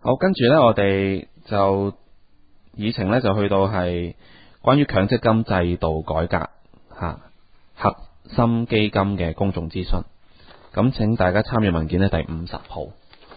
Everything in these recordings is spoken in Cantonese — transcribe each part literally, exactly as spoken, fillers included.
好，跟住呢，我哋就議程呢，就去到係關於強積金制度改革吓核心基金嘅公眾諮詢。咁請大家參閱文件呢，第五十號。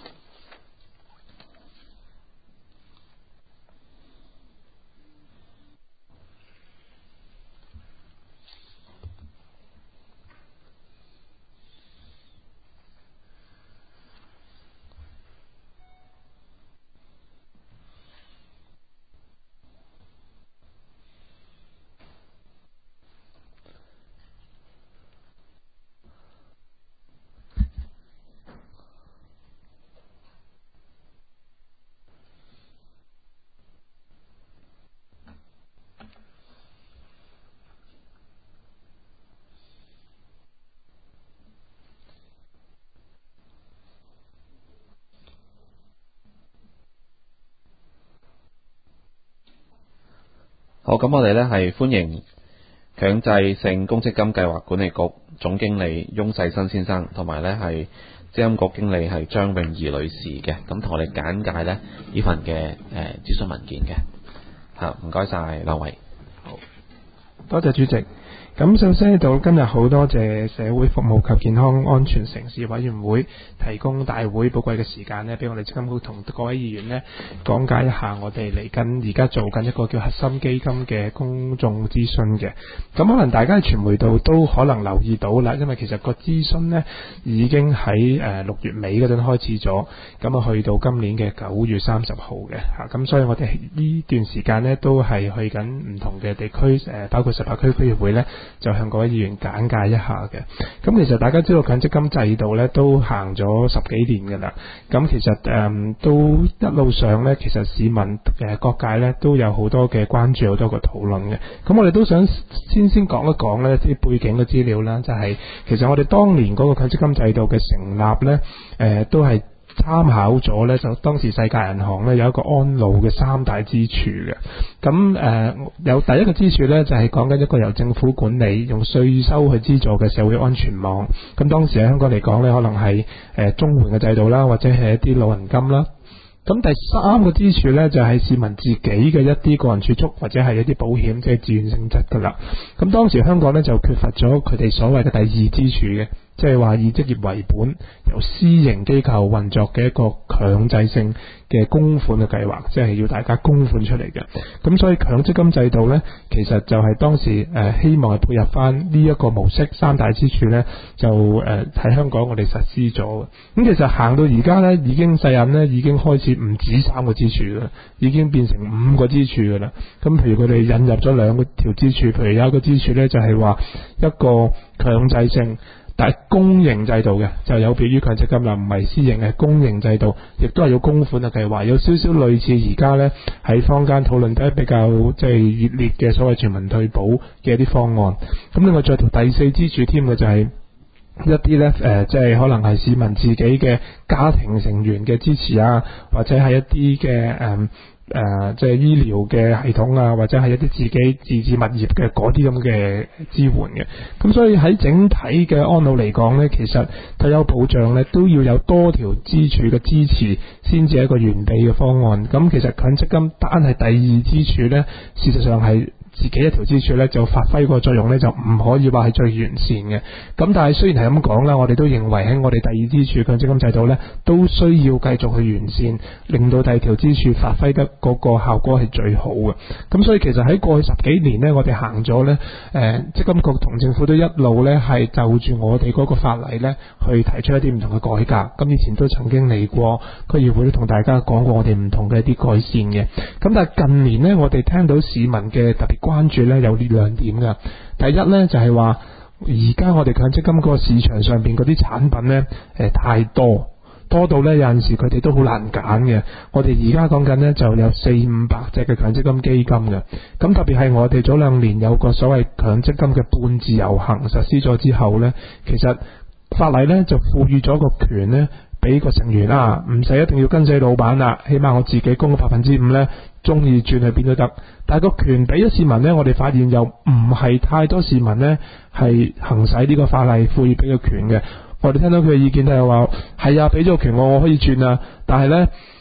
好，咁我哋呢係歡迎強制性公積金計劃管理局總經理翁世新先生，同埋呢係積金局經理係張詠儀女士嘅，咁同我哋簡介呢呢份嘅誒諮詢文件嘅吓，唔該晒兩位。 好，多謝主席。咁首先呢度今日好多謝社會服務及健康安全城市委員會提供大會寶貴嘅時間呢，俾我哋積金局同各位議員呢講解一下我哋嚟緊而家做緊一個叫核心基金嘅公眾諮詢嘅。咁可能大家喺傳媒度都可能留意到啦，因為其實個諮詢呢已經喺誒六月尾嗰陣開始咗，咁啊去到今年嘅九月三十號嘅吓，咁所以我哋呢段時間呢都係去緊唔同嘅地區誒，包括十八區區議會呢，就向各位議員簡介一下嘅。咁其實大家知道強積金制度咧都行咗十幾年㗎啦。咁其實誒、嗯、都一路上咧，其實市民誒各界咧都有好多嘅關注，好多個討論嘅。咁我哋都想先先講一講咧啲背景嘅資料啦，就係、是、其實我哋當年嗰個強積金制度嘅成立咧，誒、呃、都係參考咗咧，就當時世界銀行咧有一個安老嘅三大支柱嘅。咁誒、呃、有第一個支柱咧，就係講緊一個由政府管理用稅收去資助嘅社會安全網。咁當時喺香港嚟講咧，可能係誒綜援嘅制度啦，或者係一啲老人金啦。咁第三個支柱咧，就係、是、市民自己嘅一啲個人儲蓄或者係一啲保險，即係自願性質噶啦。咁當時香港咧就缺乏咗佢哋所謂嘅第二支柱嘅，即係話以職業為本，由私營機構運作嘅一個強制性嘅供款嘅計劃，即係要大家供款出嚟嘅。咁所以強積金制度呢，其實就係當時誒、呃、希望係配合翻呢一個模式，三大支柱呢，就誒喺、呃、香港我哋實施咗。咁其實行到而家呢，已經世人呢已經開始唔止三個支柱啦，已經變成五個支柱噶啦。咁譬如佢哋引入咗兩個條支柱，譬如有一個支柱呢，就係、是、話一個強制性。但係公營制度嘅就有別於強積金啦，唔係私營嘅公營制度，亦都係要供款嘅計劃，有少少類似而家呢喺坊間討論得比較即係熱烈嘅所謂全民退保嘅一啲方案。咁另外再條第四支柱添嘅就係一啲呢，誒、呃，即係可能係市民自己嘅家庭成員嘅支持啊，或者係一啲嘅誒。呃誒、呃，即係醫療嘅系統啊，或者係一啲自己自置物業嘅嗰啲咁嘅支援嘅。咁所以喺整體嘅安老嚟講呢，其實退休保障呢都要有多條支柱嘅支持，先至係一個完備嘅方案。咁其實強積金單係第二支柱呢，事實上係自己一條支柱咧就發揮個作用咧，就唔可以話係最完善嘅。咁但係雖然係咁講啦，我哋都認為喺我哋第二支柱強積金制度咧，都需要繼續去完善，令到第二條支柱發揮得嗰個效果係最好嘅。咁所以其實喺過去十幾年呢，我哋行咗咧，誒積金局同政府都一路咧係就住我哋嗰個法例咧去提出一啲唔同嘅改革。咁以前都曾經嚟過區議會都同大家講過我哋唔同嘅一啲改善嘅。咁但係近年呢，我哋聽到市民嘅特別關注咧有呢兩點㗎。第一咧就係話，而家我哋強積金個市場上邊嗰啲產品咧，誒、呃、太多，多到咧有陣時佢哋都好難揀嘅。我哋而家講緊咧就有四五百隻嘅強積金基金嘅。咁特別係我哋早兩年有個所謂強積金嘅半自由行實施咗之後咧，其實法例咧就賦予咗個權咧，俾個成員啊，唔使一定要跟死老闆啦，起碼我自己供百分之五咧，中意轉去邊都得。但係個權俾咗市民咧，我哋發現又唔係太多市民咧係行使呢個法例賦予俾個權嘅。我哋聽到佢嘅意見都係話，係啊，俾咗個權我，我可以轉啊，但係咧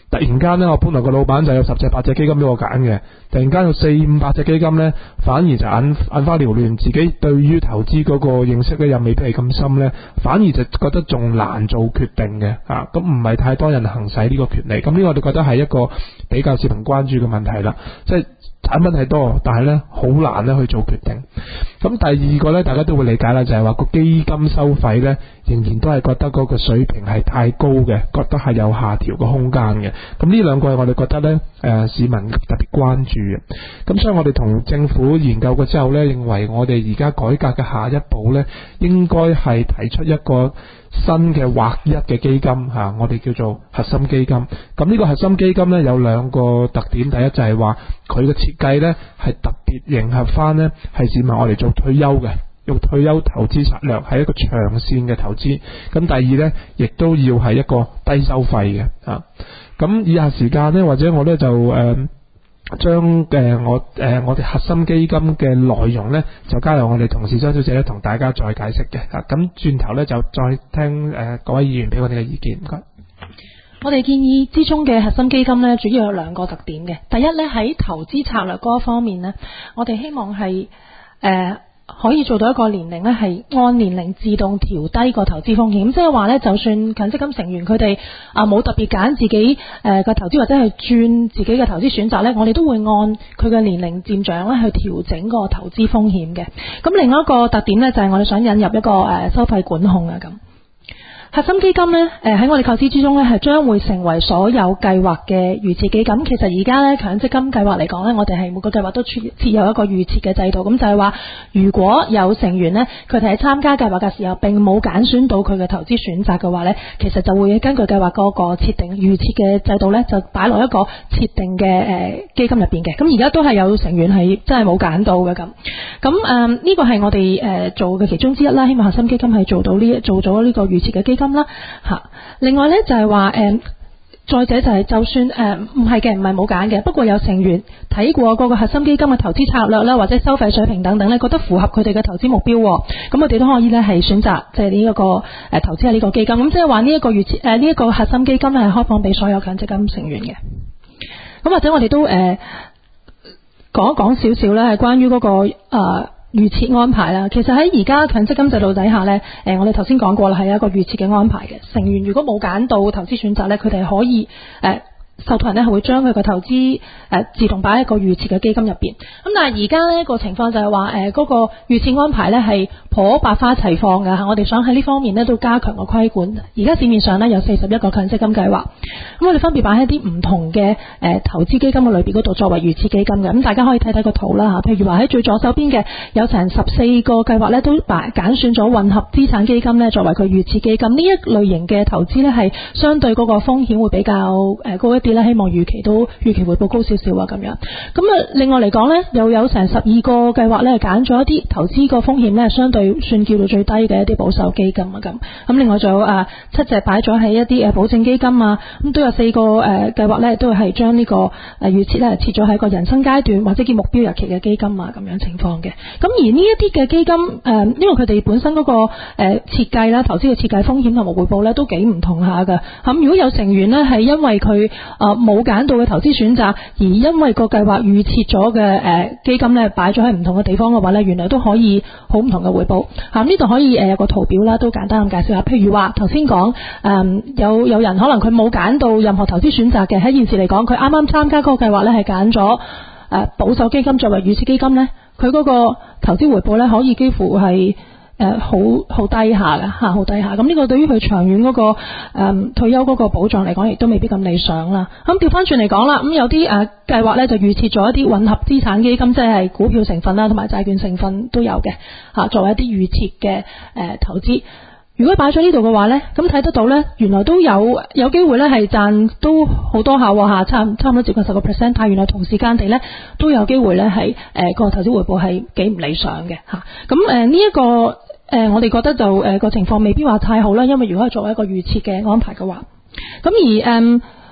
突然間咧，我本來個老闆就有十隻八隻基金俾我揀嘅，突然間有四五百隻基金咧，反而就眼眼花繚亂，自己對於投資嗰個認識咧又未必係咁深咧，反而就覺得仲難做決定嘅啊！咁唔係太多人行使呢個權利，咁呢個我哋覺得係一個比較市民關注嘅問題啦，即係產品係多，但係咧好難咧去做決定。咁第二個咧，大家都會理解啦，就係話個基金收費咧，仍然都係覺得嗰個水平係太高嘅，覺得係有下調嘅空間嘅。咁呢兩個係我哋覺得咧，誒、呃、市民特別關注嘅。咁所以我哋同政府研究過之後咧，認為我哋而家改革嘅下一步咧，應該係提出一個新嘅劃一嘅基金吓，我哋叫做核心基金。咁呢個核心基金咧有兩個特點，第一就係話佢嘅設計咧係特別迎合翻咧係市民我哋做退休嘅，用退休投資策略係一個長線嘅投資。咁第二咧，亦都要係一個低收費嘅啊。咁以下時間咧，或者我咧就誒。呃將誒我誒我哋核心基金嘅內容咧，就交由我哋同事張小姐咧同大家再解釋嘅。啊，咁轉頭咧就再聽誒各位議員俾我哋嘅意見。唔該。 我哋建議之中嘅核心基金咧，主要有兩個特點嘅。第一咧，喺投資策略嗰方面咧，我哋希望係誒。呃可以做到一個年齡咧，係按年齡自動調低個投資風險，即係話咧，就算強積金成員佢哋啊冇特別揀自己誒個投資或者係轉自己嘅投資選擇咧，我哋都會按佢嘅年齡漸長咧去調整個投資風險嘅。咁另外一個特點咧，就係我哋想引入一個誒收費管控啊咁。核心基金呢，誒喺我哋構思之中呢，係將會成為所有計劃嘅預設基金。其實而家呢，強積金計劃嚟講呢，我哋係每個計劃都設有一個預設嘅制度。咁就係話，如果有成員呢，佢哋喺參加計劃嘅時候並冇揀選到佢嘅投資選擇嘅話呢，其實就會根據計劃嗰個設定預設嘅制度呢，就擺落一個設定嘅誒基金入邊嘅。咁而家都係有成員係真係冇揀到嘅咁。咁誒呢個係我哋誒做嘅其中之一啦。希望核心基金係做到呢做咗呢個預設嘅基金啦吓。另外咧就係話誒，再者就係就算誒唔係嘅，唔係冇揀嘅，不過有成員睇過嗰個核心基金嘅投資策略啦，或者收費水平等等咧，覺得符合佢哋嘅投資目標，咁我哋都可以咧係選擇即係呢一個誒投資喺呢個基金。咁即係話呢一個預設誒呢一個核心基金係開放俾所有強積金成員嘅。咁或者我哋都誒、呃、講一講少少咧，係關於嗰、那個誒。呃預設安排啦，其實喺而家強積金制度底下呢，誒，我哋頭先講過啦，係一個預設嘅安排嘅。成員如果冇揀到投資選擇呢，佢哋可以誒。呃受託人咧係會將佢嘅投資誒、呃、自動擺喺一個預設嘅基金入邊。咁但係而家呢個情況就係話誒嗰個預設安排咧係頗百花齊放嘅嚇。我哋想喺呢方面咧都加強個規管。而家市面上咧有四十一個強積金計劃，咁我哋分別擺喺啲唔同嘅誒、呃、投資基金嘅類別嗰度作為預設基金嘅。咁大家可以睇睇個圖啦嚇。譬如話喺最左手邊嘅有成十四個計劃咧都擺揀選咗混合資產基金咧作為佢預設基金。呢一類型嘅投資咧係相對嗰個風險會比較誒高一啲。希望預期都預期回報高少少啊，咁樣。咁啊，另外嚟講呢，又有成十二個計劃呢，揀咗一啲投資個風險呢，相對算叫做最低嘅一啲保守基金啊，咁。咁另外仲有啊七隻擺咗喺一啲誒保證基金啊，咁都有四個誒計劃呢，都係將呢個誒預設呢設咗喺一個人生階段或者叫目標日期嘅基金啊，咁樣情況嘅。咁而呢一啲嘅基金誒、呃，因為佢哋本身嗰個誒設計啦，投資嘅設計風險同埋回報呢，都幾唔同下㗎。咁如果有成員呢，係因為佢啊冇揀到嘅投資選擇，而因為個計劃預設咗嘅誒基金咧擺咗喺唔同嘅地方嘅話咧，原來都可以好唔同嘅回報。嚇，呢度可以誒有個圖表啦，都簡單咁介紹下。譬如話頭先講誒有有人可能佢冇揀到任何投資選擇嘅，喺現時嚟講，佢啱啱參加嗰個計劃咧係揀咗誒保守基金作為預設基金咧，佢嗰個投資回報咧可以幾乎係誒好好低下嘅嚇，好低下。咁呢個對於佢長遠嗰、那個、呃、退休嗰個保障嚟講，亦都未必咁理想啦。咁調翻轉嚟講啦，咁有啲誒計劃咧就預設咗一啲混合資產基金，即係股票成分啦，同埋債券成分都有嘅嚇，作為一啲預設嘅誒投資。如果擺咗呢度嘅話咧，咁睇得到咧，原來都有有機會咧係賺都好多下嚇，差差唔多接近十個 percent。但係原來同時間地咧都有機會咧係誒個投資回報係幾唔理想嘅嚇。咁誒呢一個誒、呃、我哋覺得就誒個、呃、情況未必話太好啦，因為如果係作為一個預設嘅安排嘅話，咁而誒。呃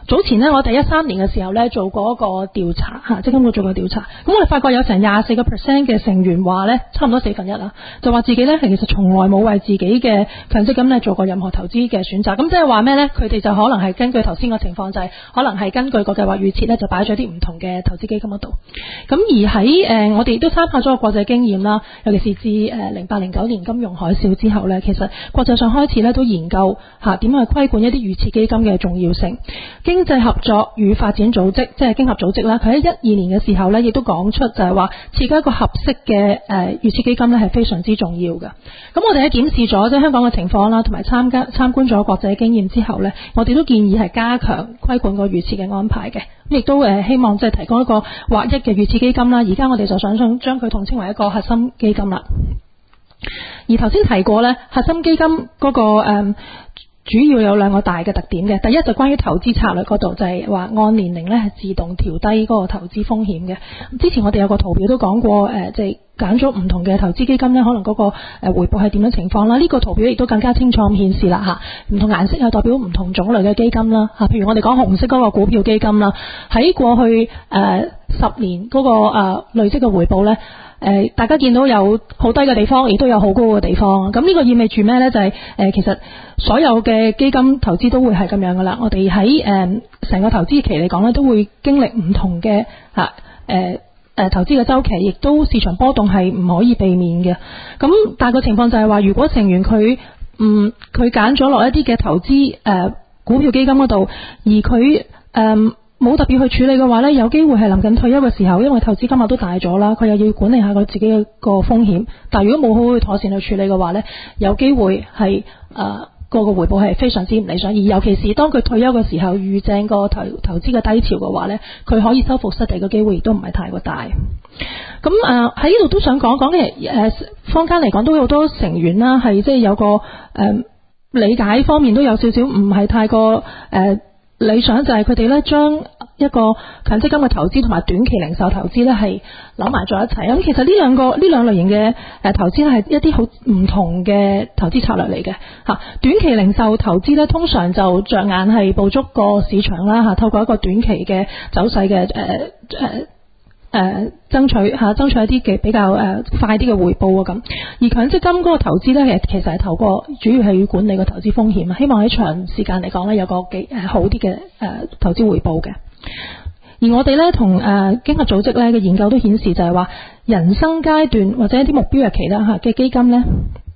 早前呢，我哋一三年嘅時候呢，做過一個調查嚇，積金局做過調查，咁我哋發覺有成廿四個 percent 嘅成員話呢，差唔多四分一啦，就話自己呢係其實從來冇為自己嘅強積金呢做過任何投資嘅選擇。咁即係話咩呢？佢哋就可能係根據頭先個情況，就係、是、可能係根據個計劃預設呢，就擺咗啲唔同嘅投資基金嗰度。咁而喺誒、呃、我哋亦都參考咗個國際經驗啦，尤其是自誒零八零九年金融海嘯之後呢，其實國際上開始呢都研究嚇點樣去規管一啲預設基金嘅重要性。經濟合作與發展組織即係經合組織啦，佢喺一二年嘅時候呢，亦都講出就係話設計一個合適嘅誒預設基金呢係非常之重要嘅。咁我哋喺檢視咗即係香港嘅情況啦，同埋參加參觀咗國際經驗之後呢，我哋都建議係加強規管個預設嘅安排嘅。咁亦都誒希望即係提供一個劃一嘅預設基金啦。而家我哋就想想將佢統稱為一個核心基金啦。而頭先提過呢，核心基金嗰、那個誒。嗯主要有兩個大嘅特點嘅，第一就關於投資策略嗰度，就係、是、話按年齡咧係自動調低嗰個投資風險嘅。之前我哋有個圖表都講過，誒即係揀咗唔同嘅投資基金咧，可能嗰個誒回報係點樣情況啦。呢、這個圖表亦都更加清楚咁顯示啦嚇，唔同顏色係代表唔同種類嘅基金啦嚇。譬如我哋講紅色嗰個股票基金啦，喺過去誒、呃、十年嗰、那個、呃、累積嘅回報咧。誒、呃，大家見到有好低嘅地方，亦都有好高嘅地方。咁呢個意味住咩呢？就係、是、誒、呃，其實所有嘅基金投資都會係咁樣噶啦。我哋喺誒成個投資期嚟講咧，都會經歷唔同嘅嚇誒誒投資嘅週期，亦都市場波動係唔可以避免嘅。咁但係個情況就係話，如果成員佢嗯佢揀咗落一啲嘅投資誒、呃、股票基金嗰度，而佢誒。呃冇特別去處理嘅話呢，有機會係臨近退休嘅時候，因為投資金額都大咗啦，佢又要管理下佢自己嘅個風險。但係如果冇好好去妥善去處理嘅話呢，有機會係誒個個回報係非常之唔理想。而尤其是當佢退休嘅時候，遇正個投投資嘅低潮嘅話呢，佢可以收復失地嘅機會亦都唔係太過大。咁誒喺呢度都想講講嘅誒，坊間嚟講都有好多成員啦，係即係有個誒、呃、理解方面都有少少唔係太過誒。呃理想就係佢哋咧將一個強積金嘅投資同埋短期零售投資咧係扭埋咗一齊。咁其實呢兩個呢兩類型嘅誒投資咧係一啲好唔同嘅投資策略嚟嘅嚇。短期零售投資咧通常就着眼係捕捉個市場啦嚇，透過一個短期嘅走勢嘅誒誒。呃呃誒、呃，爭取吓、啊，爭取一啲嘅比較誒、呃、快啲嘅回報啊咁。而強積金嗰個投資咧，其實係透過主要係要管理個投資風險啊，希望喺長時間嚟講咧有個幾誒、呃、好啲嘅誒投資回報嘅。而我哋咧同誒經合組織咧嘅研究都顯示就係話，人生階段或者一啲目標日期啦吓嘅基金咧，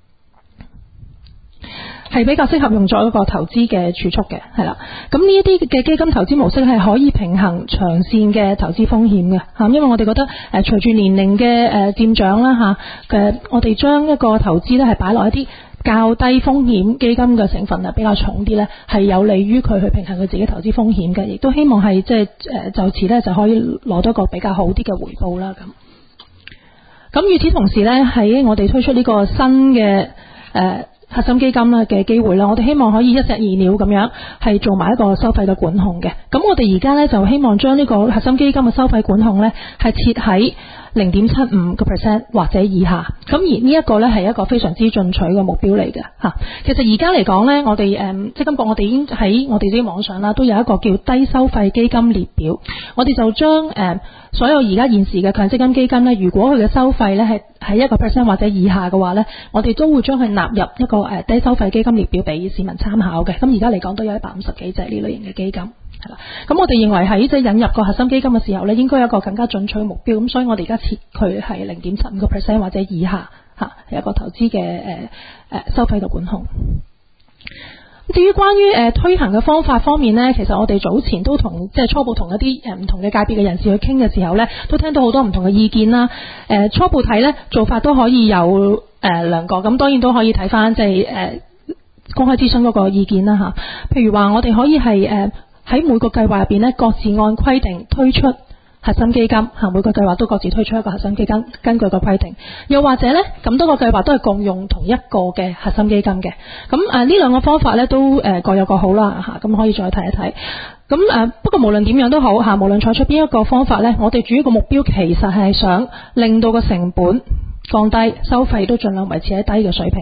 係比較適合用作一個投資嘅儲蓄嘅，係啦。咁呢一啲嘅基金投資模式係可以平衡長線嘅投資風險嘅嚇，因為我哋覺得誒隨住年齡嘅誒漸長啦嚇嘅，我哋將一個投資咧係擺落一啲較低風險基金嘅成分啊比較重啲咧，係有利於佢去平衡佢自己投資風險嘅，亦都希望係即係誒就此咧就可以攞到一個比較好啲嘅回報啦咁。咁與此同時咧，喺我哋推出呢個新嘅誒。呃核心基金啦嘅機會啦，我哋希望可以一石二鳥咁樣係做埋一個收費嘅管控嘅。咁我哋而家呢，就希望將呢個核心基金嘅收費管控呢係設喺零點七五個 percent 或者以下。咁而呢一個呢係一個非常之進取嘅目標嚟嘅嚇。其實而家嚟講呢，我哋誒積金局我哋已經喺我哋自己網上啦，都有一個叫低收費基金列表。我哋就將誒、呃、所有而家現時嘅強積金基金呢，如果佢嘅收費呢係喺一個 percent 或者以下嘅話呢，我哋都會將佢納入一個誒低收費基金列表俾市民參考嘅。咁而家嚟講都有一百五十幾隻呢類型嘅基金，係啦。咁我哋認為喺即係引入個核心基金嘅時候呢，應該有一個更加進取嘅目標。咁所以我哋而家設佢係零點七五個 percent 或者以下嚇，係一個投資嘅誒誒收費嘅管控。至於關於誒、呃、推行嘅方法方面呢，其實我哋早前都同即係初步同一啲誒唔同嘅界別嘅人士去傾嘅時候呢，都聽到好多唔同嘅意見啦。誒、呃、初步睇呢做法都可以有誒、呃、兩個，咁當然都可以睇翻即係誒公開諮詢嗰個意見啦嚇。譬如話我哋可以係誒喺每個計劃入邊呢，各自按規定推出核心基金嚇，每個計劃都各自推出一個核心基金，根據個規定。又或者呢，咁多個計劃都係共用同一個嘅核心基金嘅。咁誒呢兩個方法呢都誒、呃、各有各好啦嚇，咁可以再睇一睇。咁誒、呃、不過無論點樣都好嚇，無論採取邊一個方法呢，我哋主要個目標其實係想令到個成本降低，收費都盡量維持喺低嘅水平嘅。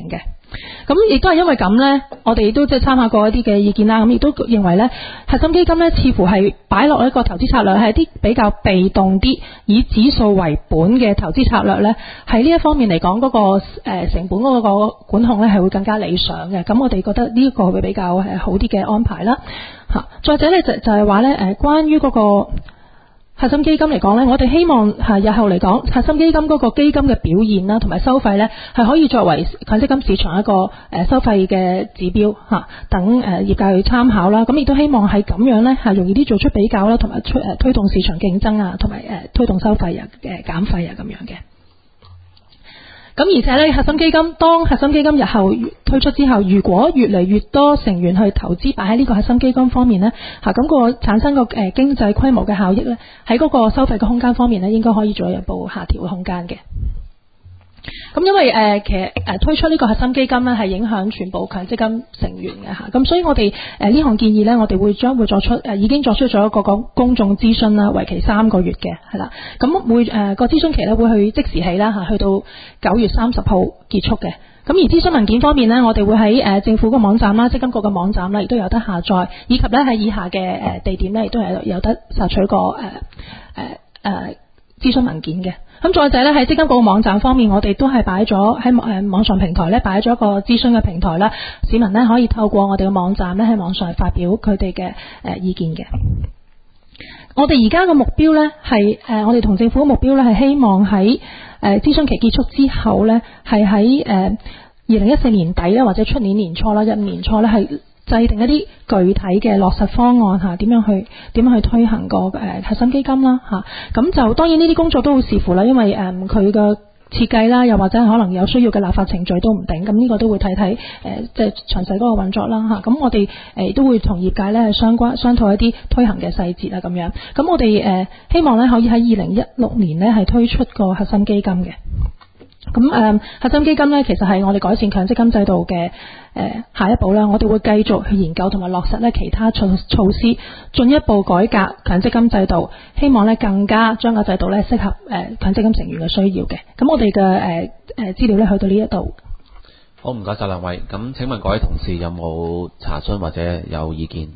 咁亦都係因為咁呢，我哋都即係參考過一啲嘅意見啦。咁亦都認為呢，核心基金呢似乎係擺落一個投資策略係一啲比較被動啲，以指數為本嘅投資策略呢，喺呢一方面嚟講，嗰個誒成本嗰個管控呢係會更加理想嘅。咁我哋覺得呢一個會比較誒好啲嘅安排啦。嚇，再者呢，就就係話呢，誒關於嗰個核心基金嚟講呢，我哋希望係日後嚟講，核心基金嗰個基金嘅表現啦，同埋收費呢，係可以作為強積金市場一個誒收費嘅指標嚇，等誒業界去參考啦。咁亦都希望係咁樣呢，係容易啲做出比較啦，同埋推誒推動市場競爭啊，同埋誒推動收費啊、誒減費啊咁樣嘅。咁而且咧，核心基金當核心基金日後推出之後，如果越嚟越多成員去投資擺喺呢個核心基金方面呢，嚇咁個產生個誒經濟規模嘅效益呢，喺嗰個收費嘅空間方面呢，應該可以再有一步下調嘅空間嘅。咁因為誒、呃、其實誒推出呢個核心基金咧，係影響全部強積金成員嘅嚇，咁所以我哋誒呢項建議咧，我哋會將會作出誒、呃、已經作出咗一個講公眾諮詢啦，為期三個月嘅係啦，咁會誒個諮詢期咧會去即時起啦嚇，去到九月三十號結束嘅。咁而諮詢文件方面呢，我哋會喺誒政府個網站啦、積金局嘅網站啦，亦都有得下載，以及咧喺以下嘅誒地點咧，亦都係有得索取個誒誒誒諮詢文件嘅。咁再者咧，喺積金局嘅網站方面，我哋都係擺咗喺誒網上平台咧，擺咗一個諮詢嘅平台啦。市民咧可以透過我哋嘅網站咧喺網上發表佢哋嘅誒意見嘅。我哋而家嘅目標咧係誒，我哋同政府嘅目標咧係希望喺誒諮詢期結束之後咧，係喺誒二零一四年底咧，或者出年年初啦，一五年初咧係制定一啲具體嘅落實方案嚇，點樣去點樣去推行個誒核心基金啦嚇。咁就當然呢啲工作都會視乎啦，因為誒佢嘅設計啦，又或者可能有需要嘅立法程序都唔定。咁呢個都會睇睇誒即係詳細嗰個運作啦嚇。咁我哋誒都會同業界咧相關商討一啲推行嘅細節啊咁樣。咁我哋誒希望咧可以喺二零一六年咧係推出個核心基金嘅。咁誒、呃、核心基金咧，其實係我哋改善強積金制度嘅誒、呃、下一步啦。我哋會繼續去研究同埋落實咧其他措措施，進一步改革強積金制度，希望咧更加將個制度咧適合誒、呃、強積金成員嘅需要嘅。咁我哋嘅誒誒資料咧去到呢一度。 好，唔該晒兩位。咁請問各位同事有冇查詢或者有意見？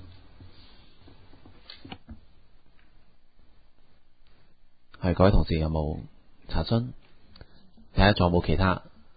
係，各位同事有冇查詢？睇下仲有冇其他，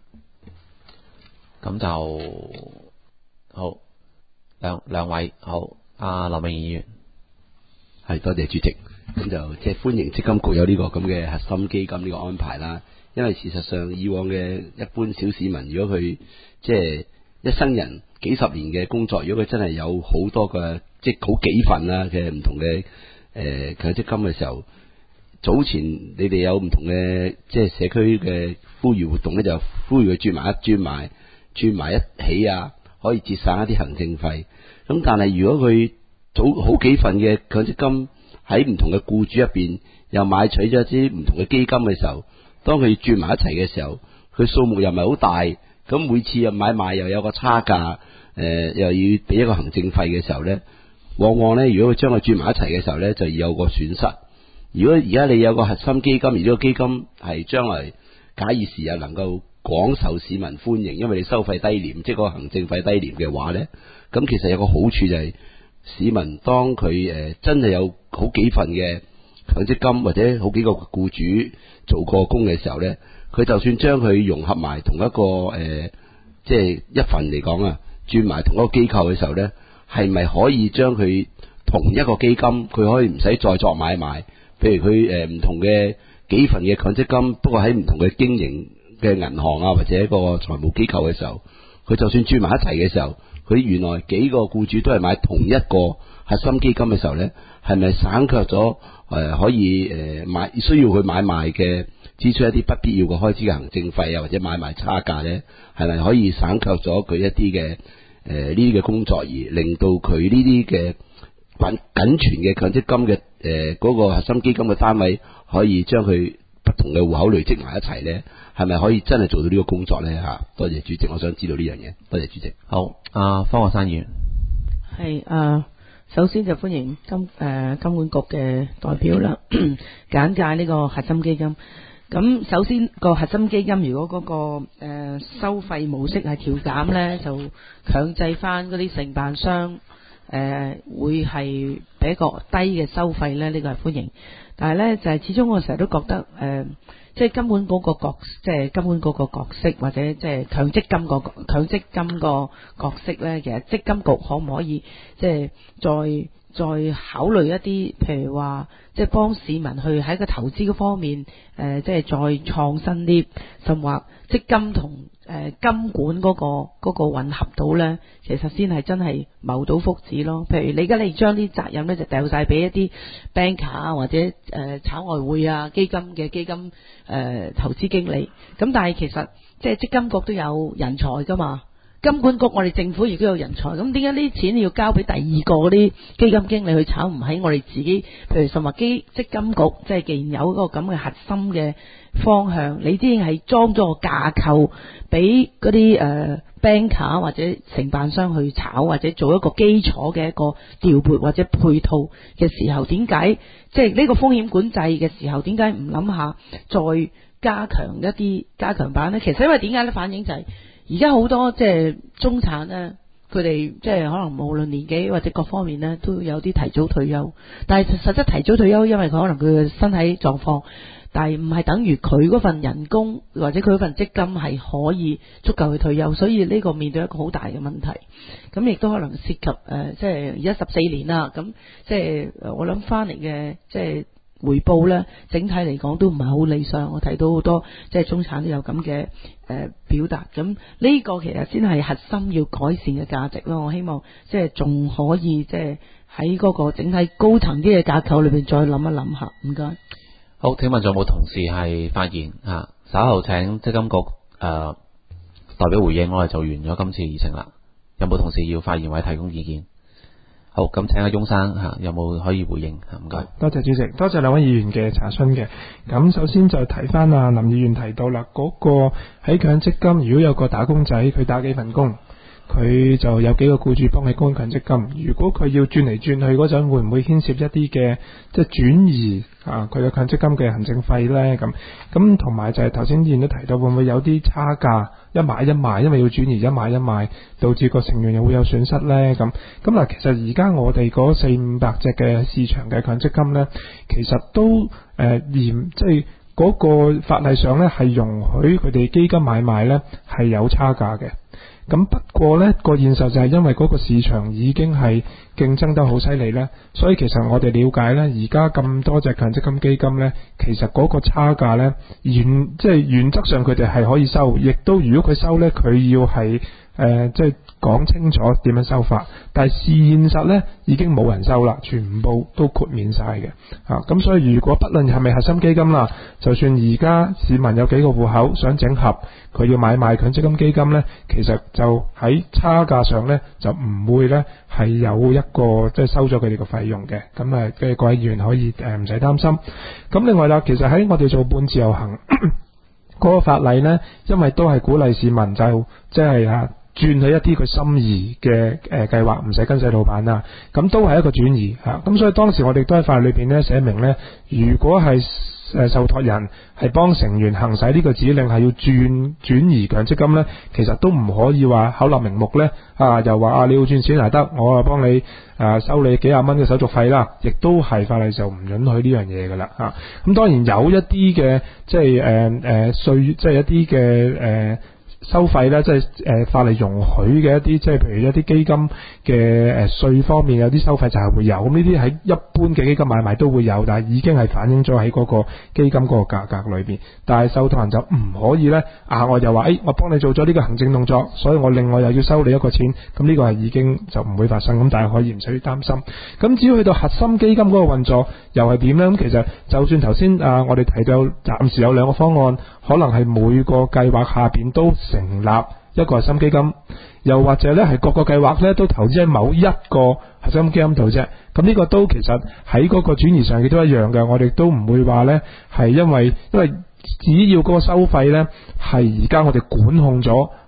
咁就好。兩兩位好，阿劉明議員係多謝主席，咁就即係歡迎積金局有呢個咁嘅核心基金呢個安排啦。因為事實上以往嘅一般小市民，如果佢即係一生人幾十年嘅工作，如果佢真係有好多嘅即係好幾份啦嘅唔同嘅誒強積金嘅時候，早前你哋有唔同嘅即係社區嘅呼籲活動咧，就呼籲佢轉埋一轉埋轉埋一起啊，可以節省一啲行政費。咁但係如果佢早好幾份嘅強積金喺唔同嘅僱主入邊又買取咗一啲唔同嘅基金嘅時候，當佢轉埋一齊嘅時候，佢數目又唔係好大，咁每次又買賣又有個差價，誒、呃、又要俾一個行政費嘅時候咧，往往咧如果佢將佢轉埋一齊嘅時候咧，就有個損失。如果而家你有個核心基金，而呢個基金係將來假以時日能夠廣受市民歡迎，因為你收費低廉，即係個行政費低廉嘅話呢，咁其實有個好處就係市民當佢誒真係有好幾份嘅強積金或者好幾個僱主做過工嘅時候呢，佢就算將佢融合埋同一個誒即係一份嚟講啊，轉埋同一個機構嘅時候呢，係咪可以將佢同一個基金，佢可以唔使再作買賣？譬如佢誒唔同嘅幾份嘅強積金，不過喺唔同嘅經營嘅銀行啊，或者一個財務機構嘅時候，佢就算轉埋一齊嘅時候，佢原來幾個僱主都係買同一個核心基金嘅時候呢，係咪省卻咗誒可以誒買需要佢買賣嘅支出一啲不必要嘅開支嘅行政費啊，或者買賣差價呢？係咪可以省卻咗佢一啲嘅誒呢啲嘅工作，而令到佢呢啲嘅緊緊存嘅強積金嘅誒嗰個核心基金嘅單位可以將佢不同嘅戶口累積埋一齊呢？係咪可以真係做到呢個工作呢？吓，多謝主席，我想知道呢樣嘢。多謝主席。 好，阿方學山議員係誒，首先就歡迎金誒金管局嘅代表啦，簡介呢個核心基金。 咁首先個核心基金如果嗰、那個誒、呃、收費模式係調減呢，就強制翻嗰啲承辦商誒、呃、會係俾一個低嘅收費呢，呢、這個係歡迎。但係呢，就係、是、始終我成日都覺得誒、呃，即係根本嗰個角，即係根本嗰個角色或者即係強積金個強積金個角色呢，其實積金局可唔可以即係再再考慮一啲，譬如話即係幫市民去喺個投資嗰方面，誒、呃、即係再創新啲，甚或積金同誒、呃、金管嗰、嗰個嗰、嗰個混合到呢，其實先係真係謀到福祉咯。譬如你而家你將啲責任呢，就掉晒俾一啲 banker 啊，或者誒、呃、炒外匯啊基金嘅基金誒、呃、投資經理，咁但係其實即係積金局都有人才噶嘛。金管局我哋政府亦都有人才，咁點解呢啲錢要交俾第二個嗰啲基金經理去炒，唔喺我哋自己？譬如甚或基積金局，即係既然有嗰個咁嘅核心嘅方向，你之前係裝咗個架構俾嗰啲誒 banker 或者承辦商去炒，或者做一個基礎嘅一個調撥或者配套嘅時候，點解即係呢個風險管制嘅時候，點解唔諗下再加強一啲加強版呢？其實因為點解呢？反映就係、是。而家好多即係中產呢，佢哋即係可能無論年紀或者各方面呢，都有啲提早退休。但係實質提早退休，因為佢可能佢嘅身體狀況，但係唔係等於佢嗰份人工或者佢嗰份積金係可以足夠去退休。所以呢個面對一個好大嘅問題。咁亦都可能涉及誒、呃，即係而家十四年啦。咁即係我諗翻嚟嘅即係。回報呢，整體嚟講都唔係好理想。我睇到好多即係中產都有咁嘅誒表達，咁呢個其實先係核心要改善嘅價值咯。我希望即係仲可以即係喺嗰個整體高層啲嘅架構裏邊再諗一諗下。唔該。 好，請問仲有冇同事係發言啊？稍後請積金局誒、呃、代表回應，我哋就完咗今次議程啦。有冇同事要發言或者提供意見？好，咁請阿翁生吓，有冇可以回應？唔該。 多謝主席，多謝兩位議員嘅查詢嘅。咁首先就提翻啊林議員提到啦，嗰、嗰個喺強積金，如果有個打工仔，佢打幾份工，佢就有幾個僱主幫佢供強積金。如果佢要轉嚟轉去嗰陣，會唔會牽涉一啲嘅即係轉移啊佢嘅強積金嘅行政費呢？咁咁同埋就係頭先議員都提到，會唔會有啲差價？一買一賣，因為要轉移一買一賣，導致個成員又會有損失呢。咁咁嗱，其實而家我哋嗰四五百隻嘅市場嘅強積金呢，其實都誒嚴，即係嗰個法例上呢，係容許佢哋基金買賣呢係有差價嘅。咁不過呢個現實就係因為嗰個市場已經係競爭得好犀利呢，所以其實我哋了解呢，而家咁多隻強積金基金呢，其實嗰個差價呢，原即係原則上佢哋係可以收，亦都如果佢收呢，佢要係誒即係講清楚點樣收法。但係現實呢，已經冇人收啦，全部都豁免晒嘅啊！咁所以如果不論係咪核心基金啦，就算而家市民有幾個戶口想整合，佢要買賣強積金基金呢，其實就喺差價上呢，就唔會呢係有一個即係收咗佢哋嘅費用嘅。咁誒，嘅各位議員可以誒唔使擔心。咁另外啦，其實喺我哋做半自由行嗰個法例呢，因為都係鼓勵市民就即係啊轉去一啲佢心儀嘅誒計劃，唔使跟死老闆啦。咁都係一個轉移嚇。咁所以當時我哋都喺法律裏邊呢寫明呢，如果係誒受託人係幫成員行使呢個指令係要轉轉移強積金呢，其實都唔可以話口立名目呢，啊，又話啊你要轉錢係得，我啊幫你啊收你幾廿蚊嘅手續費啦，亦都係法例就唔允許呢樣嘢噶啦嚇。咁當然有一啲嘅即係誒誒稅，即係一啲嘅誒收費咧，即係誒法例容許嘅一啲，即係譬如一啲基金嘅誒稅方面有啲收費就係會有，咁呢啲喺一般嘅基金買賣都會有，但係已經係反映咗喺嗰個基金嗰個價格裏邊。但係受託人就唔可以咧啊！我又話誒、哎，我幫你做咗呢個行政動作，所以我另外又要收你一個錢，咁呢個係已經就唔會發生，咁大家可以唔使擔心。咁至於去到核心基金嗰個運作又係點咧？咁其實就算頭先啊，我哋提到暫時有兩個方案，可能係每個計劃下邊都成立一個核心基金，又或者咧係各個計劃咧都投資喺某一個核心基金度啫。咁呢個都其實喺嗰個轉移上亦都一樣嘅。我哋都唔會話咧係因為因為只要嗰個收費咧係而家我哋管控咗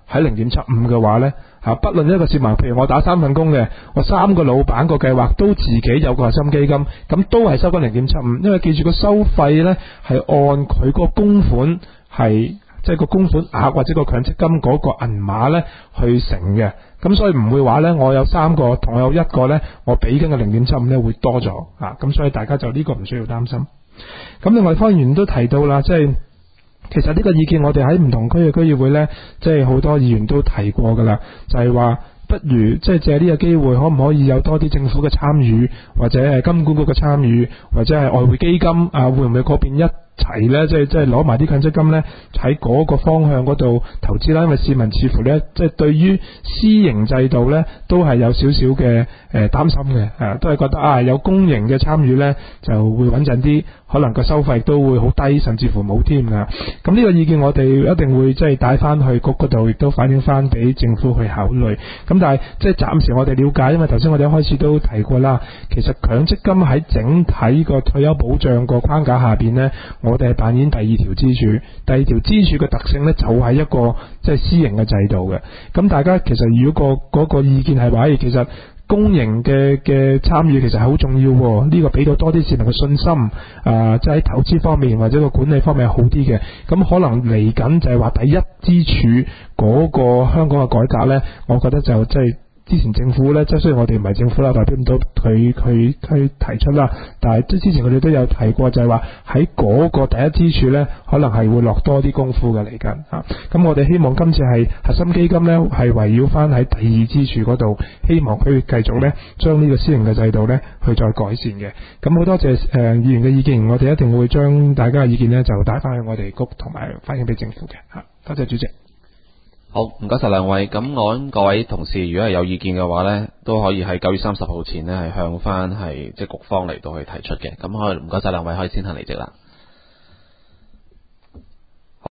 喺零點七五嘅話呢，嚇，不論一個市民，譬如我打三份工嘅，我三個老闆個計劃都自己有個核心基金，咁都係收緊零點七五，因為記住個收費呢係按佢個供款係即係個供款額或者個強積金嗰個銀碼呢去乘嘅，咁所以唔會話呢，我有三個同我有一個呢，我俾緊嘅零點七五呢會多咗啊，咁所以大家就呢個唔需要擔心。咁另外方議員都提到啦，即係其實呢個意見我哋喺唔同區嘅區議會呢，即係好多議員都提過噶啦，就係話不如即係借呢個機會，可唔可以有多啲政府嘅參與，或者係金管局嘅參與，或者係外匯基金啊，會唔會嗰邊一齊呢？即係即係攞埋啲強積金呢，喺嗰個方向嗰度投資啦。因為市民似乎呢，即係對於私營制度呢，都係有少少嘅誒擔心嘅，誒都係覺得啊有公營嘅參與呢就會穩陣啲，可能個收費都會好低，甚至乎冇添㗎。咁呢個意見我哋一定會即係帶翻去局嗰度，亦都反映翻俾政府去考慮。咁但係即係暫時我哋了解，因為頭先我哋一開始都提過啦，其實強積金喺整體個退休保障個框架下邊呢，我哋係扮演第二條支柱。第二條支柱嘅特性呢，就係一個即係私營嘅制度嘅。咁大家其實如果個嗰個意見係話，其實公營嘅嘅參與其實係好重要喎，呢、這個俾到多啲市民嘅信心，啊，即係喺投資方面或者個管理方面係好啲嘅。咁可能嚟緊就係話第一支柱嗰個香港嘅改革呢，我覺得就即係。之前政府呢，即係雖然我哋唔係政府啦，代表唔到佢佢佢提出啦，但係即之前佢哋都有提過，就係話喺嗰個第一支柱呢，可能係會落多啲功夫嘅嚟緊嚇。咁我哋希望今次係核心基金呢，係圍繞翻喺第二支柱嗰度，希望佢繼續呢將呢個私營嘅制度呢去再改善嘅。咁好多謝誒、呃、議員嘅意見，我哋一定會將大家嘅意見呢就帶翻去我哋局同埋反映俾政府嘅嚇。多謝主席。 好，唔該晒兩位。咁我諗各位同事，如果係有意見嘅話呢，都可以喺九月三十號前呢係向翻係即係局方嚟到去提出嘅。咁可以唔該晒兩位，可以先行離席啦。